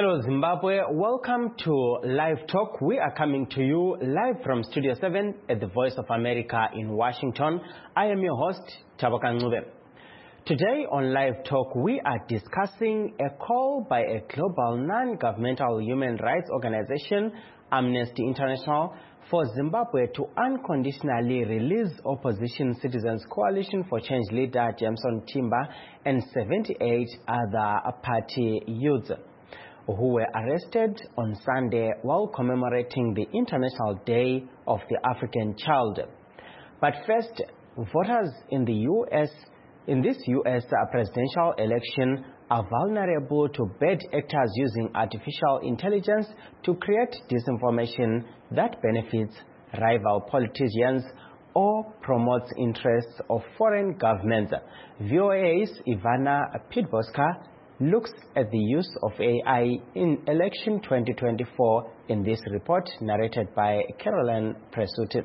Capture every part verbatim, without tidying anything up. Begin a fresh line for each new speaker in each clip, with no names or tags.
Hello Zimbabwe, welcome to Live Talk. We are coming to you live from Studio seven at the Voice of America in Washington. I am your host, Taboka Ncube. Today on Live Talk, we are discussing a call by a global non-governmental human rights organization, Amnesty International, for Zimbabwe to unconditionally release Opposition Citizens Coalition for Change leader Jameson Timber and seventy-eight other party youths who were arrested on Sunday while commemorating the International Day of the African Child. But first, voters in the U S in this U S presidential election are vulnerable to bad actors using artificial intelligence to create disinformation that benefits rival politicians or promotes interests of foreign governments. V O A's Ivana Pitboska looks at the use of A I in election twenty twenty-four in this report narrated by Caroline Presutti.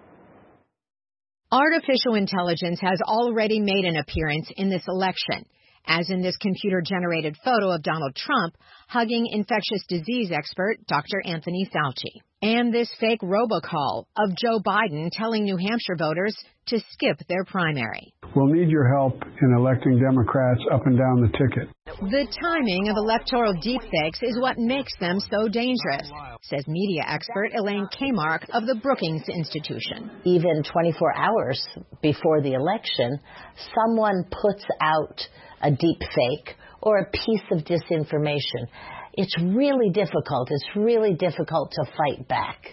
Artificial intelligence has already made an appearance in this election, as in this computer-generated photo of Donald Trump hugging infectious disease expert Doctor Anthony Fauci, and this fake robocall of Joe Biden telling New Hampshire voters to skip their primary.
We'll need your help in electing Democrats up and down the ticket.
The timing of electoral deepfakes is what makes them so dangerous, says media expert Elaine Kamarck of the Brookings Institution.
Even twenty-four hours before the election, someone puts out a deepfake or a piece of disinformation. It's really difficult. It's really difficult to fight back.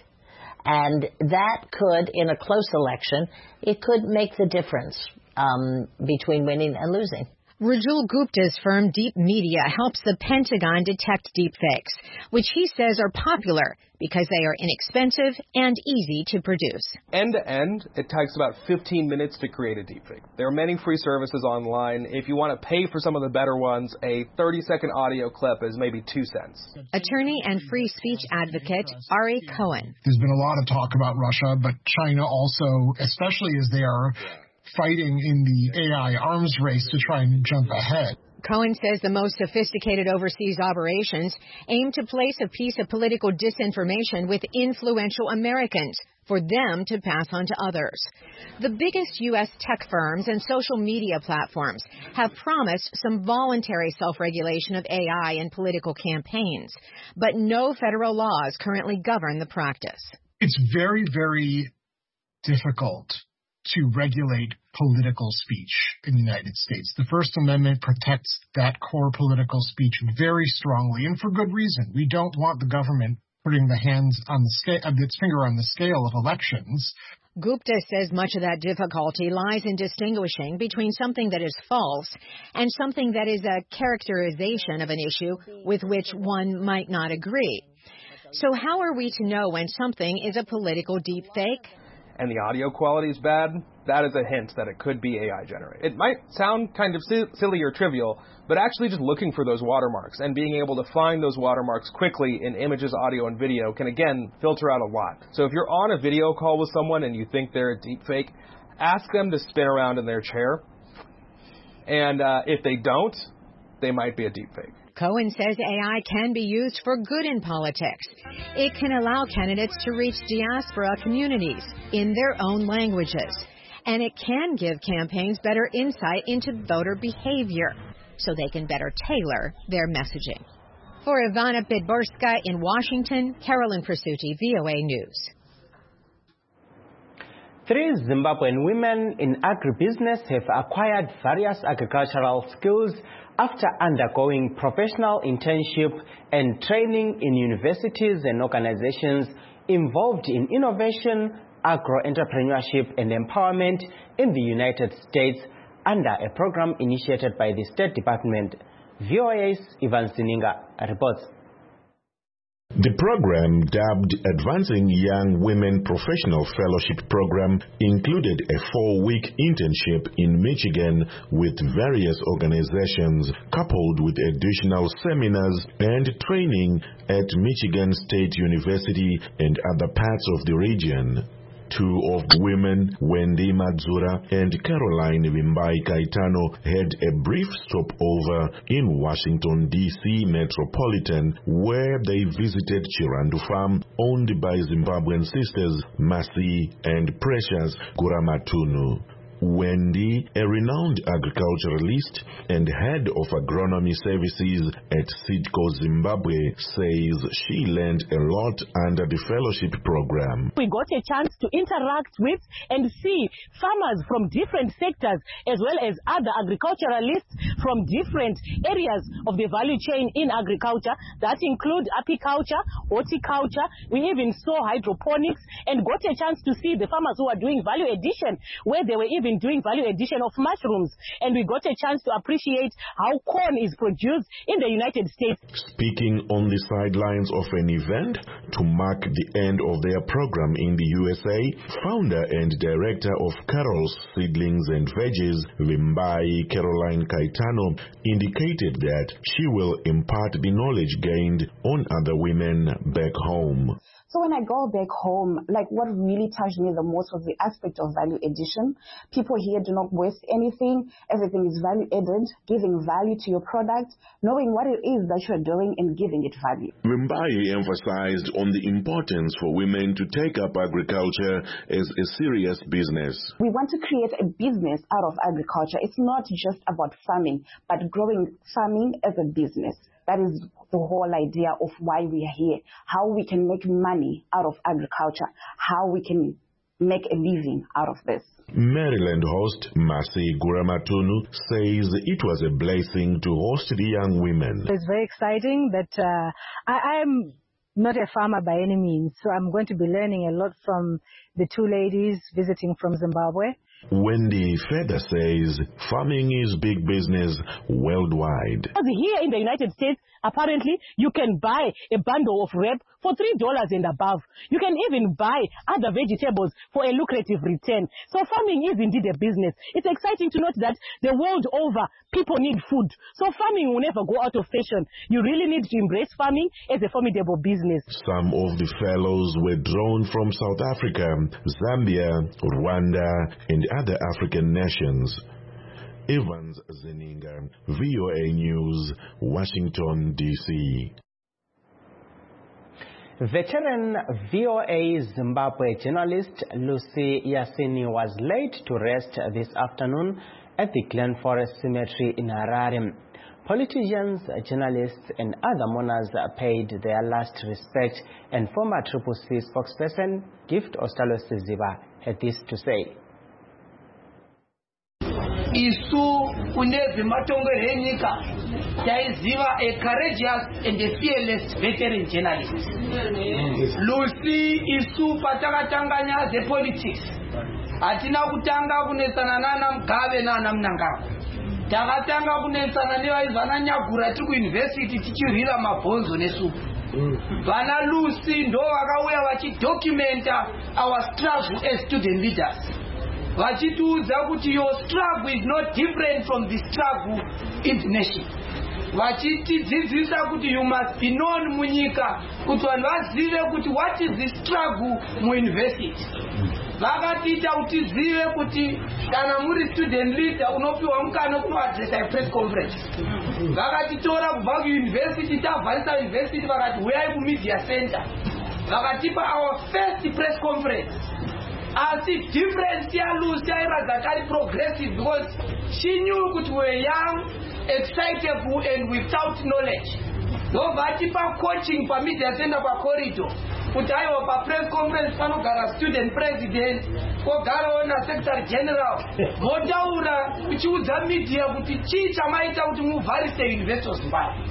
And that could, in a close election, it could make the difference um, between winning and losing.
Rajul Gupta's firm Deep Media helps the Pentagon detect deepfakes, which he says are popular because they are inexpensive and easy to produce.
End to end, it takes about fifteen minutes to create a deepfake. There are many free services online. If you want to pay for some of the better ones, a thirty second audio clip is maybe two cents.
Attorney and free speech advocate Ari Cohen.
There's been a lot of talk about Russia, but China also, especially as they are fighting in the A I arms race to try and jump ahead.
Cohen says the most sophisticated overseas operations aim to place a piece of political disinformation with influential Americans for them to pass on to others. The biggest U S tech firms and social media platforms have promised some voluntary self-regulation of A I in political campaigns, but no federal laws currently govern the practice.
It's very, very difficult to regulate political speech in the United States. The First Amendment protects that core political speech very strongly, and for good reason. We don't want the government putting the hands on the scale, its finger on the scale of elections.
Gupta says much of that difficulty lies in distinguishing between something that is false and something that is a characterization of an issue with which one might not agree. So how are we to know when something is a political deepfake?
And the audio quality is bad, that is a hint that it could be A I generated. It might sound kind of silly or trivial, but actually just looking for those watermarks and being able to find those watermarks quickly in images, audio, and video can, again, filter out a lot. So if you're on a video call with someone and you think they're a deepfake, ask them to spin around in their chair. And uh, if they don't, they might be a deepfake.
Cohen says A I can be used for good in politics. It can allow candidates to reach diaspora communities in their own languages. And it can give campaigns better insight into voter behavior so they can better tailor their messaging. For Ivana Pitboska in Washington, Caroline Presutti, V O A News.
Three Zimbabwean women in agribusiness have acquired various agricultural skills after undergoing professional internship and training in universities and organizations involved in innovation, agro-entrepreneurship and empowerment in the United States under a program initiated by the State Department. V O A's Ivan Sininga reports.
The program, dubbed Advancing Young Women Professional Fellowship Program, included a four-week internship in Michigan with various organizations, coupled with additional seminars and training at Michigan State University and other parts of the region. Two of the women, Wendy Madzura and Caroline Wimbai Kaitano, had a brief stopover in Washington, D C metropolitan, where they visited Chirandu Farm, owned by Zimbabwean sisters Masi and Precious Guramatunu. Wendy, a renowned agriculturalist and head of agronomy services at Sidco Zimbabwe, says she learned a lot under the fellowship program.
We got a chance to interact with and see farmers from different sectors as well as other agriculturalists from different areas of the value chain in agriculture. That include apiculture, horticulture. We even saw hydroponics and got a chance to see the farmers who are doing value addition, where they were even doing value addition of mushrooms, and we got a chance to appreciate how corn is produced in the United States.
Speaking on the sidelines of an event to mark the end of their program in the U S A, founder and director of Carol's Seedlings and Veggies, Wimbai Caroline Kaitano, indicated that she will impart the knowledge gained on other women back home.
So when I go back home, like what really touched me the most was the aspect of value addition. People here do not waste anything. Everything is value added, giving value to your product, knowing what it is that you're doing and giving it value.
Wimbai emphasized on the importance for women to take up agriculture as a serious business.
We want to create a business out of agriculture. It's not just about farming, but growing farming as a business. That is the whole idea of why we are here, how we can make money out of agriculture, how we can make a living out of this.
Maryland host Masi Guramatunu says it was a blessing to host the young women.
It's very exciting that uh, I am not a farmer by any means, so I'm going to be learning a lot from the two ladies visiting from Zimbabwe.
Wendy further says farming is big business worldwide.
Here in the United States, apparently, you can buy a bundle of rape for three dollars and above. You can even buy other vegetables for a lucrative return. So farming is indeed a business. It's exciting to note that the world over, people need food. So farming will never go out of fashion. You really need to embrace farming as a formidable business.
Some of the fellows were drawn from South Africa, Zambia, Rwanda, and other African nations. Evans Zeninga, V O A News, Washington, D C
Veteran V O A Zimbabwe journalist Lucy Yasini was laid to rest this afternoon at the Glen Forest Cemetery in Harare. Politicians, journalists, and other mourners paid their last respect, and former Triple C spokesperson Gift Ostalo Siziba had this to say.
Isu unezi matongere enyika taiziva a courageous and a fearless veteran journalist. Lucy isu patakatanganya the politics. Hatina kutanga kunesana nana Mugabe nana Mnangagwa. Takatanga kunesana nevaizvana Nyagura tiri kuuniversity tichirwira mabhonzo nesupu. Vana Lucy ndo vakauya vachidocumenta our struggle as student leaders. Vachitiudza kuti your struggle is not different from the struggle in the nation. Vachitidzidzisa kuti you must be known munyika, kuti vanhu vazive kuti what is the struggle muuniversity. Vakatiita kuti zive kuti kana muri student leader unopiwa mukana kunoadressa press conference. Vakatitora kubva kuuniversity tabvanyisa university vakati uyai kumedia center. Vakatipa our first press conference. As if difference ya Lucy was very progressive because she knew that we were young, excitable, and without knowledge. No vatipa coaching for media center for corridor. Kutaiwa pa press conference panogara student president, kogara ona secretary general. Modaura kuchiudza media kuti chii chamaita kuti muvharise University of Zimbabwe.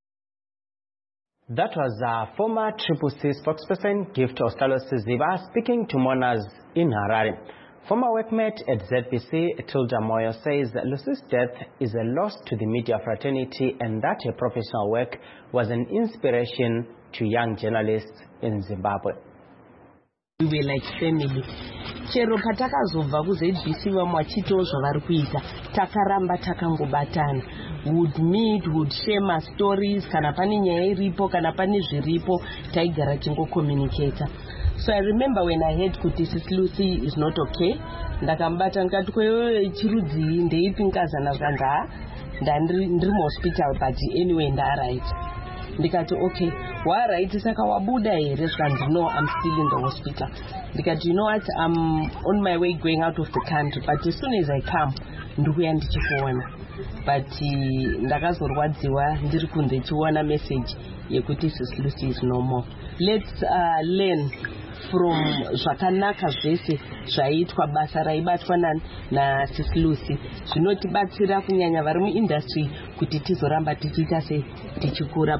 That was uh, former Triple C spokesperson Gift Ostalo Siziba speaking to mourners in Harare. Former workmate at Z B C, Tilda Moyo, says that Lucy's death is a loss to the media fraternity and that her professional work was an inspiration to young journalists in Zimbabwe.
We were like family. Chero patakazobva ku Z B C vamwe vachitawo zvavari kuita, takaramba takangobatana. Would meet, would share my stories, kana pane nyaya iripo, kana pane zviripo, taigara tingo communicator. So I remember when I heard kuti Sis Lucy is not okay, ndakambata ndikati kwewe chirudzi ndeipi nkazana zvanda ndandiri ndiri hospital but anyway ndaright. Ndikati okay, waright saka wabuda here zvanzi no, I'm still in the hospital. Ndikati you know what, I'm on my way going out of the country, but as soon as I come ndikuya ndichifoona. But ndakazorwadziwa ndiri kunze chiwana message yekuti Sis Lucy is no more. Let's uh, learn from zvakanaka zvese zvaitwa basa raibatwa na, na Sis Lucy. Zvinotibatsira kunyanya vari muindustry kuti tizoramba tichiita se tichikura.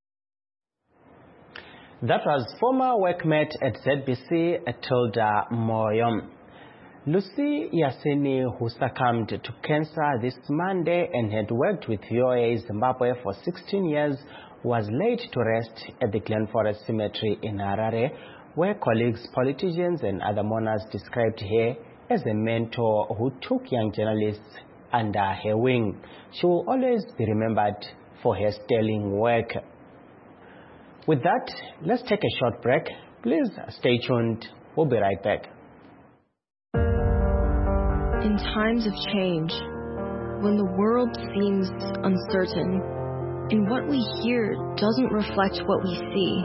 That was former workmate at Z B C, Tilda Moyo. Lucy Yasini, who succumbed to cancer this Monday and had worked with V O A Zimbabwe for sixteen years, was laid to rest at the Glen Forest Cemetery in Harare, where colleagues, politicians and other mourners described her as a mentor who took young journalists under her wing. She will always be remembered for her sterling work. With that, let's take a short break. Please stay tuned. We'll be right back.
In times of change, when the world seems uncertain, and what we hear doesn't reflect what we see,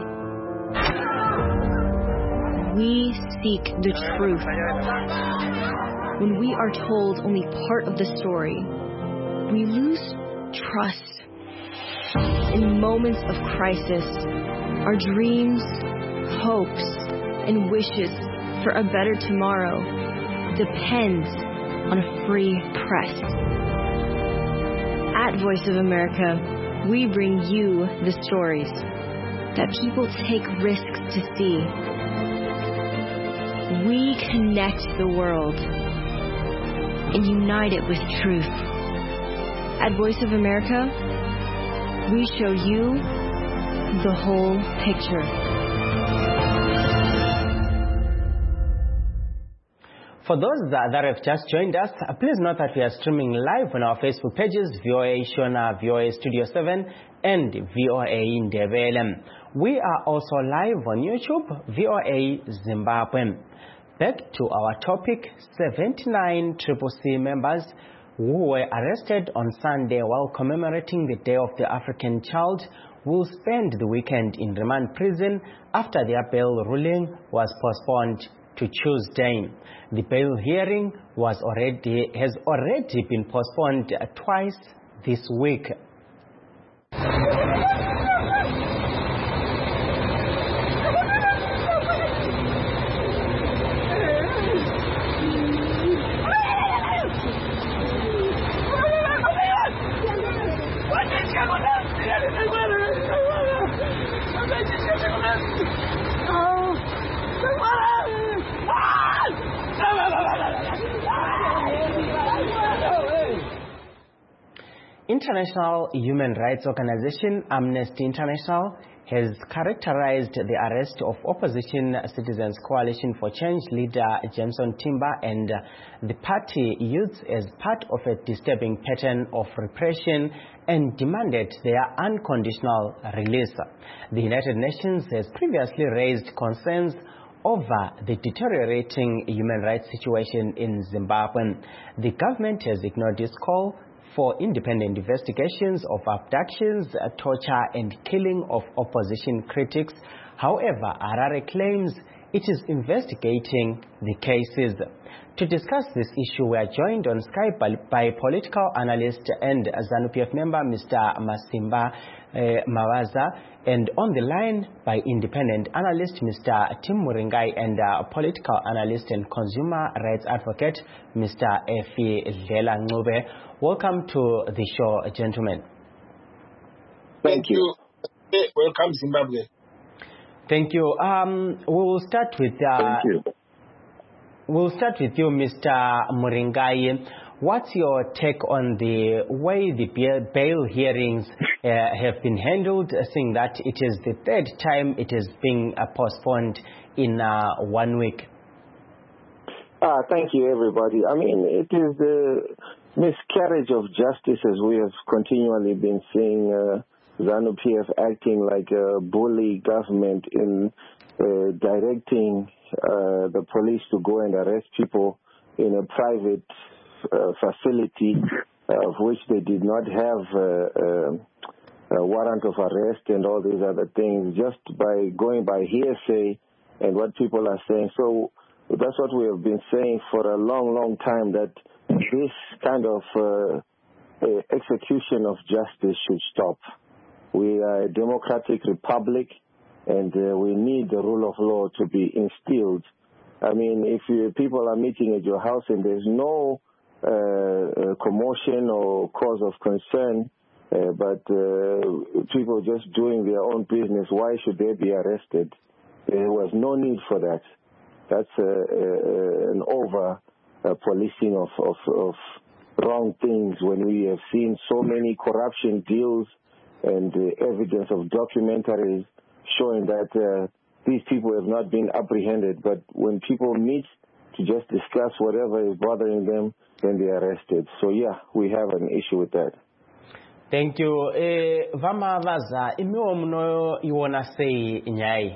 we seek the truth. When we are told only part of the story, we lose trust. In moments of crisis, our dreams, hopes, and wishes for a better tomorrow depends on a free press. At Voice of America, we bring you the stories that people take risks to see. We connect the world and unite it with truth. At Voice of America, we show you the whole picture.
For those that, that have just joined us, uh, please note that we are streaming live on our Facebook pages, V O A Shona, V O A Studio seven, and V O A Ndebele. We are also live on YouTube, V O A Zimbabwe. Back to our topic, seventy-nine C C C members who were arrested on Sunday while commemorating the Day of the African Child will spend the weekend in remand prison after their bail ruling was postponed to Tuesday. The bail hearing was already has already been postponed twice this week. International human rights organization Amnesty International has characterized the arrest of Opposition Citizens Coalition for Change leader Jameson Timber and the party youths as part of a disturbing pattern of repression and demanded their unconditional release. The United Nations has previously raised concerns over the deteriorating human rights situation in Zimbabwe. The government has ignored this call for independent investigations of abductions, uh, torture and killing of opposition critics. However, Harare claims it is investigating the cases. To discuss this issue, we are joined on Skype by, by political analyst and ZANU-P F member Mister Masimba uh, Mawaza, and on the line by independent analyst Mister Tim Muringai and uh, political analyst and consumer rights advocate Mister Efi Lela Ngube. Welcome to the show, gentlemen.
Thank you. Welcome, Zimbabwe.
Thank you. Um, we will start with. Uh,
Thank you.
We'll start with you, Mister Muringai. what's your take on the way the bail hearings uh, have been handled, uh, seeing that it is the third time it is being uh, postponed in uh, one week?
Ah, thank you, everybody. I mean, it is the miscarriage of justice, as we have continually been seeing uh, ZANU-P F acting like a bully government in uh, directing uh, the police to go and arrest people in a private uh, facility uh, of which they did not have uh, uh, a warrant of arrest and all these other things, just by going by hearsay and what people are saying. So that's what we have been saying for a long, long time, that this kind of uh, uh, execution of justice should stop. We are a democratic republic, and uh, we need the rule of law to be instilled. I mean, if you, people are meeting at your house and there's no uh, uh, commotion or cause of concern, uh, but uh, people just doing their own business, why should they be arrested? There was no need for that. That's uh, uh, an over uh, policing of, of, of wrong things when we have seen so many corruption deals and uh, evidence of documentaries showing that uh, these people have not been apprehended. But when people meet to just discuss whatever is bothering them, then they are arrested. So, yeah, we have an issue with that.
Thank you. Eh, Vama Vaza, imiwo muno iwona sei nyai?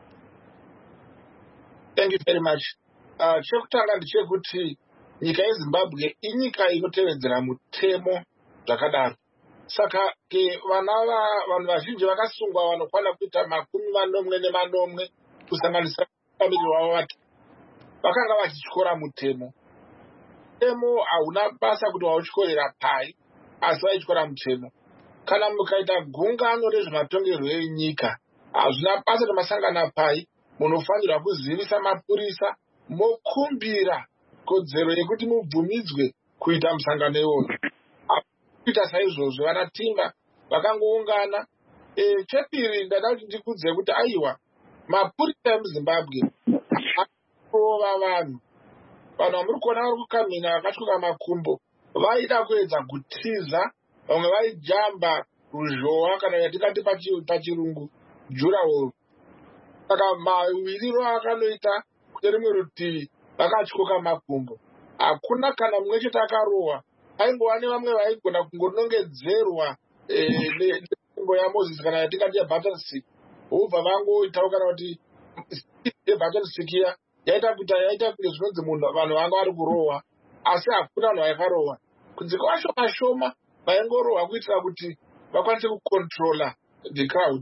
Thank you very much. Uh, chekutanga ndechekuti nyika yeZimbabwe inyika inotevedzera mutemo zvakadaro. Saka ke vana vanhu vazhinji vakasungwa vanokwana kuita makumi manomwe nemanomwe kusanganisira mutungamiri wavo vatu vakanga vachityora mutemo. Mutemo hauna basa kuti wautyorera pai, asi vaityora mutemo. Kana mukaita gungano rezvematongerwo enyika, hazvina basa kuti masangana pai, munofanirwa kuzivisa mapurisa mokumbira kodzero yekuti mubvumidzwe kuita musangano iwoyo. Kuita saizvozvo vana Timba vakangoungana. E, chepiri ndada kuti ndikudze kuti aiwa mapurisa emuZimbabwe akurova vanhu. Vanhu vamuri kuona vari kukamhina vakatyoka makumbo vaida kuedza kutiza, vamwe vaijamba ruzhowa kana yatingati pachirungu jurahoro. Saka mawiriro akanoita kune rimwe rutivi vakatyoka makumbo. Hakuna kana mumwe chete akarohwa. Paingova nevamwe vaigona kungonongedzerwa nenzvimbo yaMozisi kana yatingati yeButterstick. Vobva vangoitawo kana kuti yeButterstick iya yaita kuti yaita kuti zvinonzi munhu vanhu vanga vari kurohwa, asi hakuna vanhu vakarohwa. Kunze kwavashoma shoma vaingorohwa kuitira kuti vakwanise kucontrola the crowd.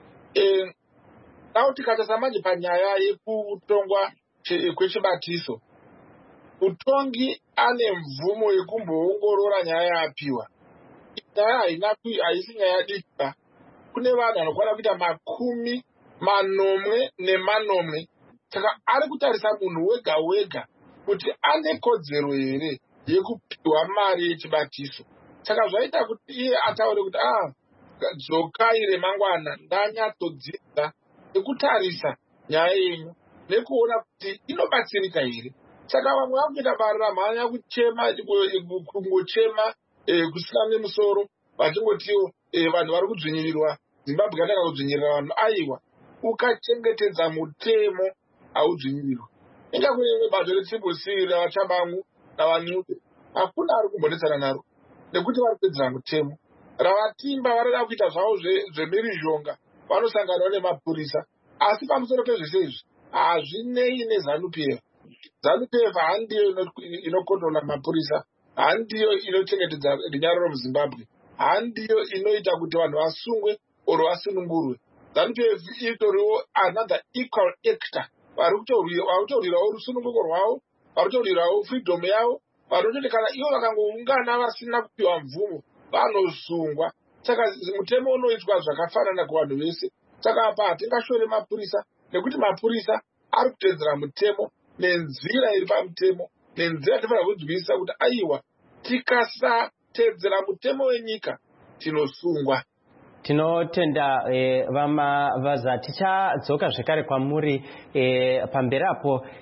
Nawo tikatasa manje panyaya yekutongwa kwechibatiso, mutongi ane mvumo yekumboongorora nyaya yaapiwa. Nyaya haina haisi nyaya dika. Kune vanhu vanokwana kuita makumi manomwe nemanomwe. Saka ari kutarisa munhu wega wega kuti ane kodzero here yekupiwa mari yechibatiso. Saka zvaita kuti iye ataure kuti ah, dzokai remangwana ndanyatsodzidza nekutarisa nyaya yenyu nekuona kuti inobatsirika here. Saka vamwe vakuita barira mhanya kuchema, kungochema kusina nemusoro, vachingotiwo vanhu vari kudzvinyirirwa. Zimbabwe yatanga kudzvinyirira vanhu. Aiwa, ukachengetedza mutemo haudzvinyirirwa. Inga kune bato retsimbosiri ravaChambangu navaNyupe, hakuna ari kumbonetsana naro nekuti vari kuedzera mutemo. RavaTimba varida kuita zvavo zvemirizhonga, vanosanganawo nemapurisa. Asi pamusoro pezvese izvi hazvinei neZANU-P F. ZANU-P F handiyo inokontrola mapurisa, handiyo inochengetedza runyararo muZimbabwe, handiyo inoita kuti vanhu vasungwe oro vasunungurwe. ZANU-P F itoriwo another equal actor, vari kutorwirawo rusununguko rwavo, vari kutorwirawo freedom yavo, vari kutoti kana ivo vakangoungana vasina kupiwa mvumo vanosungwa. Saka mutemo unoitwa zvakafanana kuvanhu vese. Saka apa hatingashore mapurisa nekuti mapurisa ari kutedzera mutemo nenzira iri pamutemo, nenzira tofanira kunzwisisa kuti aiwa tikasatedzera mutemo wenyika tinosungwa.
Tinotenda eh, Vama Vaza, tichadzoka zvekare kwamuri eh, pamberi apo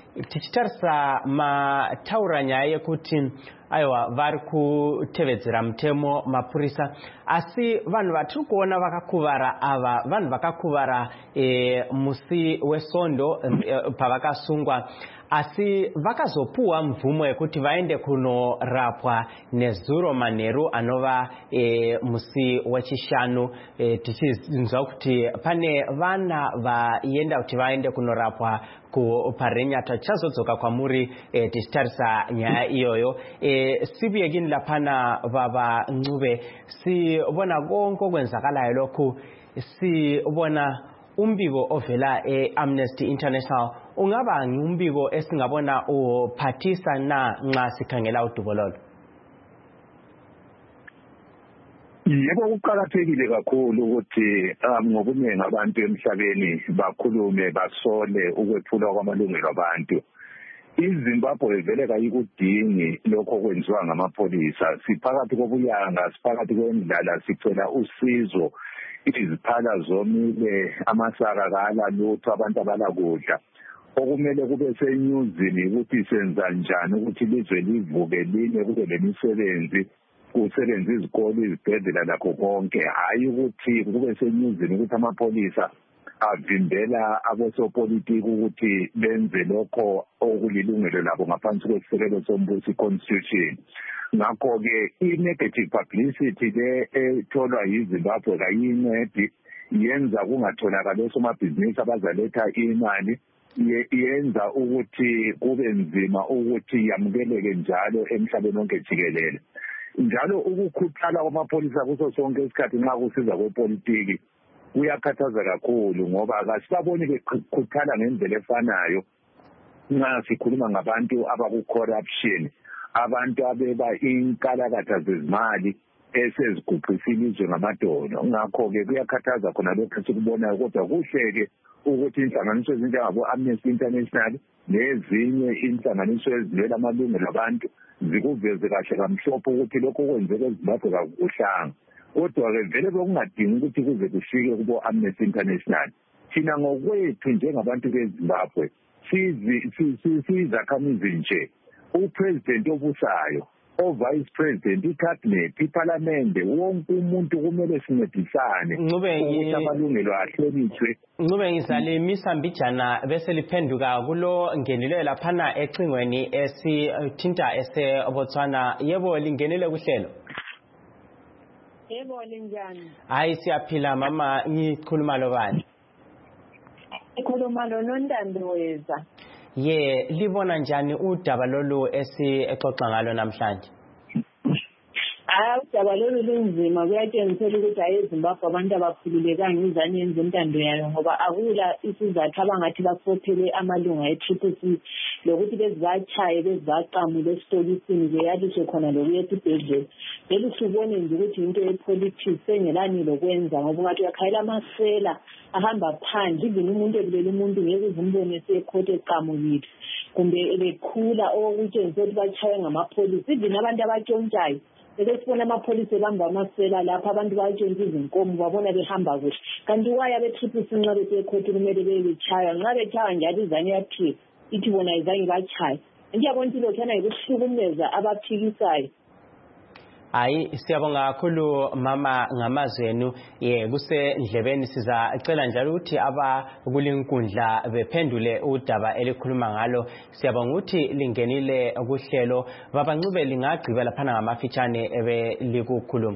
tichitarisa mataura nyaya yekuti aiwa vari kutevedzera mutemo mapurisa, asi vanhu vatiri kuona vakakuvara ava vanhu vakakuvara e, musi wesondo e, pavakasungwa, asi vakazopuwa mvumo yekuti vaende kunorapwa nezuro manheru anova e, musi wechishanu. E, tichinzwa kuti pane vana vaenda kuti vaende kunorapwa kuparenyata. Tichazodzoka kwamuri e, tichitarisa nyaya iyoyo. E, sibuyekini laphana baba Ncube, sibona konke kwenzakalayo lokhu, sibona umbiko ovela e-Amnesty International ungaba ngumbiko esingabona uphathisa na nxa sikhangela udubo lolo?
Yebo, kuqakathekile kakhulu ukuthi ngobuningi abantu emhlabeni bakhulume basole ukwephulwa kwamalungelo abantu. iZimbabwe vele kayikudingi lokho kwenziwa ngamapholisa. Siphakathi kobuyanga, siphakathi kwendlala, sicela usizo. Iziphala zomile, amasaka kala lutho, abantu abalakudla. Okumele kube senyuzini ukuthi senza njani ukuthi ilizwe livuke linye, kube lemisebenzi, kusebenza izikole, izibhedlela lakho konke. Hayi ukuthi kube senyuzini ukuthi amapholisa avimbela abosopolitiki ukuthi benze lokho okulilungelo labo ngaphansi kwesisekelo sombuso, i-constitution. Ngakho-ke i-negative publicity le etholwa yiZimbabwe kayincedi, yenza kungatholakali osomabhizinisi abazaletha imali, yenza ukuthi kube nzima ukuthi yamukeleke njalo emhlabeni wonke jikelele. Njalo ukukhuthala kwamapholisa kuso sonke isikhathi nxa kusiza kwepolitiki kuyakhathaza kakhulu, ngoba kasibaboni bekhuthala ngendlela efanayo nxa sikhuluma ngabantu abaku-corruption, abantu abeba inkalakatha zezimali eseziguqisa ilizwe ngamadolo. Ngakho-ke kuyakhathaza khona lokhu esikubonayo, kodwa kuhle-ke ukuthi inhlanganiso ezinjengabo-Amnesty International nezinye inhlanganiso ezilwela amalungelo abantu zikuveze kahle kamhlophe ukuthi lokhu kwenzeka eZimbabwe kakuhlanga. Kodwa-ke vele bekungadingi ukuthi kuze kufike kubo-Amnesty International. Thina ngokwethu njengabantu beZimbabwe siyizakhamizi nje, upresident obusayo, o-vice president, i-cabinet, iparlamente, wonke umuntu kumele sincedisane ukuthi amalungelo ahlonishwe.
Ncube, ngizalimisa mbijana bese liphenduka kulo ngenile laphana ecingweni esithinta ese-Botswana. Yebo, lingenile kuhlelo?
Yebo, linjani?
Hayi, siyaphila mama. Ngikhuluma lo bani?
Ngikhuluma lo Nondandoweza.
Ye, libona njani udaba lolu esixoxa ngalo namhlanje?
Ah, udaba lolu lunzima, kuyatshengisela ukuthi hayi eZimbabwe abantu abakhululekanga izane yenza intando yayo, ngoba akula isizathu abangathi bafophele amalunga e-Triple C lokuthi bezibatshaye bezibaqamule esitokisini beyaliswe khona lokuya esibhedlela. Vele sibone nje ukuthi into yepolitics engelani lokwenza, ngoba ungathi uyakhayela amasela ahamba phandle, even umuntu ebulela umuntu ngeke uzimbone esekhothe eqamukile kumbe ebekhula okutshengisa ukuthi batshaye ngamapholisa. Even abantu abatshontshayo besibona amapholisa ebamba amasela lapha, abantu bayatshontsha izinkomo babona behamba kuhle. Kanti waya be-Triple C nxa besekhothe kumele bebetshaya, nxa betshaya njalo izane yaphiwa ithi bona izange batshaya. Ngiyabona ukuthi lokhana yikuhlukumeza abaphikisayo.
Hayi, siyabonga kakhulu mama ngamazwi enu. Ye, kusendlebeni sizacela njalo ukuthi abakulinkundla bephendule udaba elikhuluma ngalo. Siyabonga ukuthi lingenile kuhlelo. Baba Ncube, lingagqiba laphana ngamafitshane ebe likukhuluma.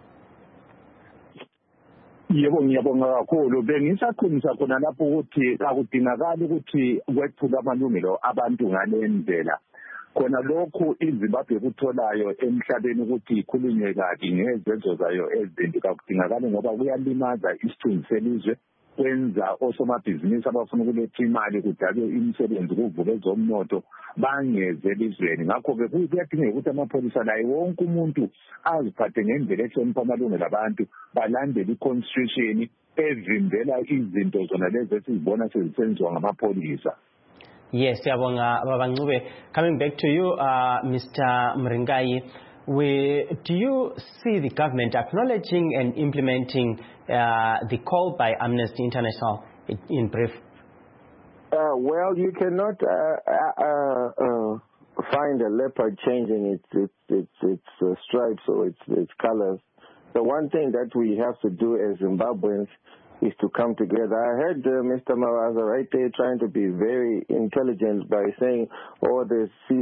Yebo, ngiyabonga kakhulu. Bengisaqinisa khona lapho ukuthi akudingakali ukuthi kwethulwe amalungelo abantu ngale ndlela. Khona lokhu iZimbabwe kutholayo emhlabeni ukuthi ikhulunywe kabi ngezenzo zayo ezimbi kakudingakali, ngoba kuyalimaza isithunzi selizwe, kwenza osomabhizinisi abafuna ukuletha imali kudalwe imisebenzi, kuvuke ezomnotho bangeze elizweni. Ngakho-ke kuyadingeka ukuthi amapholisa laye wonke umuntu aziphathe ngendlela ehlonipha amalungelo abantu, balandele i-constitution evimbela izinto zona lezi esizibona sezisenziwa ngamapholisa.
Yes, siyabonga Baba Ncube. Coming back to you, uh, Mister Mringai, we, do you see the government acknowledging and implementing uh, the call by Amnesty International in brief?
Uh, well, you cannot uh, uh, uh, find a leopard changing its its its, its uh, stripes or its its colors. The one thing that we have to do as Zimbabweans is to come together. I heard uh, Mister Mawaza right there trying to be very intelligent by saying, "Oh, there's C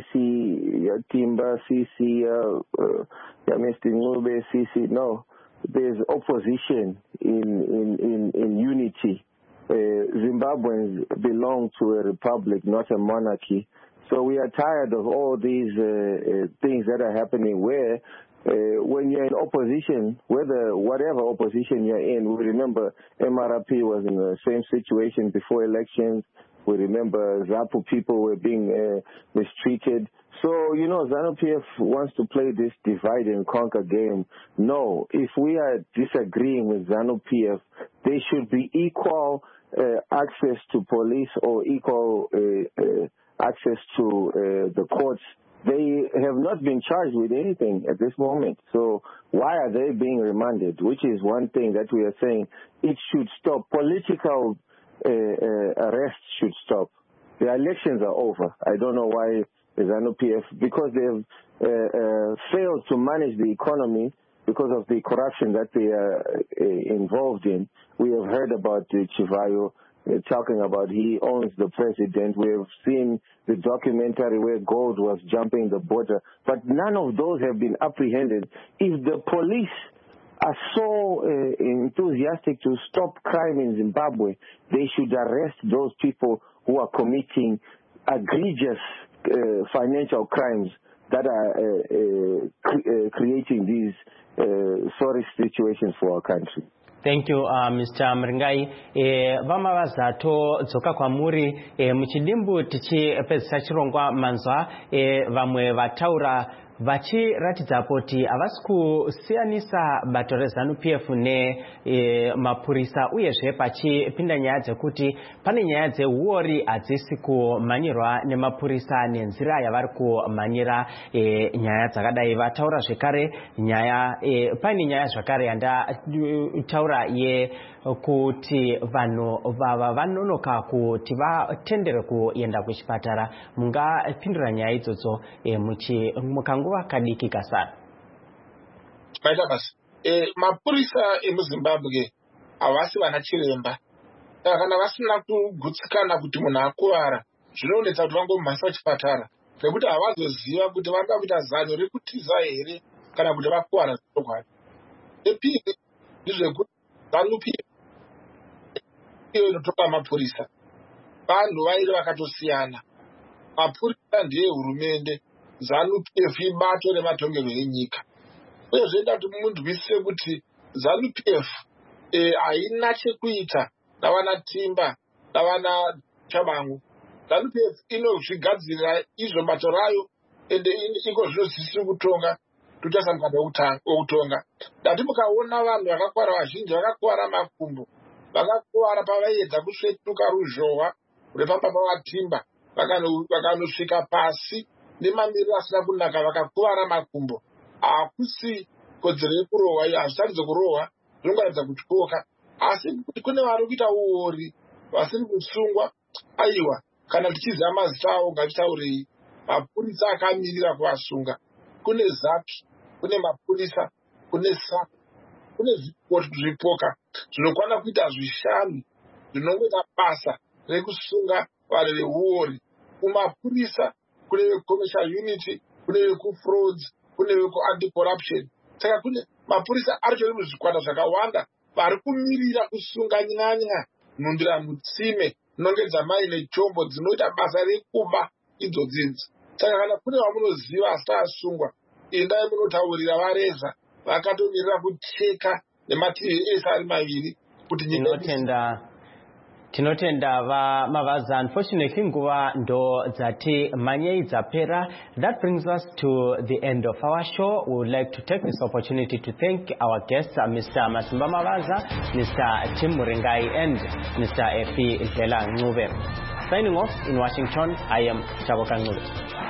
C uh, Timba, C C, uh, uh, yeah, Mister Ngube, C C." No, there's opposition in in in, in unity. Uh, Zimbabweans belong to a republic, not a monarchy. So we are tired of all these uh, uh, things that are happening where uh, when you're in opposition, whether whatever opposition you're in, we remember M R P was in the same situation before elections. We remember ZAPU people were being uh, mistreated. So, you know, ZANU-P F wants to play this divide and conquer game. No, if we are disagreeing with ZANU-P F, there should be equal uh, access to police or equal uh, uh, access to uh, the courts. They have not been charged with anything at this moment. So why are they being remanded? Which is one thing that we are saying it should stop. Political uh, uh, arrests should stop. The elections are over. I don't know why the ZANU-P F, because they have uh, uh, failed to manage the economy because of the corruption that they are uh, involved in. We have heard about uh, Chivayo uh, talking about he owns the president. We have seen the documentary where gold was jumping the border. But none of those have been apprehended. If the police are so uh, enthusiastic to stop crime in Zimbabwe, they should arrest those people who are committing egregious uh, financial crimes that are uh, uh, cre- uh, creating these uh, sorry situations for our country.
Thank you, uh, Mister Mringai. E, vama vazato dzoka kwa muri e, muchidimbu tichi pezisa chirongwa manzwa e, vamwe vataura vachiratidza kuti havasi kusiyanisa bato reZANU-P F ne e, mapurisa uyezve pachipinda nyaya dzekuti pane nyaya dzeuori hadzisi kumhanyirwa nemapurisa nenzira yavari kumhanyira e, nyaya dzakadai. Vataura zvekare nyaya e, pane nyaya zvakare yandataura ye kuti vanhu vava vanonoka kuti vatendere kuenda kuchipatara. Mungapindura nyaya idzodzo e, mukanguva kadiki kasara.
Maita basi e, mapurisa emuzimbabwe havasi vana chiremba. Kana vasina kugutsikana kuti munhu akuvara, zvinoonetsa kuti vangomhasa kuchipatara nekuti havazoziva kuti vanoda kuita zano rekutiza here kana kuti vakuvara zvokwadi. Epiri ndezvekuti ZANU-P F iyo inotoka mapurisa vanhu vairi vakatosiyana. Mapurisa ndiye hurumende, ZANU-P F ibato rematongerwo enyika. Uye zvoita kuti munzwisise kuti ZANU-P F haina chekuita navana Timba navana Chabangu. ZANU-P F inozvigadzirira izvo bato rayo ende iko zvinozvisiri kutonga tutasa mukanda wekutonga. Dati mukaona vanhu vakakwara vazhinji vakakwara makumbo, vakakwara pavaedza kusvetuka ruzhowa rwepamba pavatimba vakanosvika pasi nemamiriro asina kunaka vakakwara makumbo. Hakusi kodzero yekurohwa iyo, hazvisaridzo kurohwa, zvinongoratidza kutyoka. Asi kuti kune vari kuita uori vasiri kusungwa, aiwa, kana tichiziva mazita avo ngatitaurei. Mapurisa akamirira kuvasunga. Kune ZAPI, kune mapurisa, kune SAPI, kune zvipoka zvinokwana kuita zvishanu zvinongoita basa rekusunga vanhu veuori. Kumapurisa kune vecommercial unity, kune vekufrauds, kune veku-anti-corruption. Saka kune mapurisa aritori muzvikwata zvakawanda vari kumirira kusunga nyanya nhundira mutsime nonge dzamaine chombo dzinoita basa rekuba idzodzinzi. Saka kana kune vamunoziva asati asungwa, endai munotaurira vareza vakatomirira kucheka nemativi ese ari maviri kuti
nyika tinotenda vamavaza. Unfortunately nguva ndo dzati manyei dzapera. That brings us to the end of our show. We would like to take this opportunity to thank our guests, uh, Mister Masimba Mavaza, Mister Tim Muringai, and Mister Efi Lela Ngube. Signing off in Washington, I am Taboka Ngube.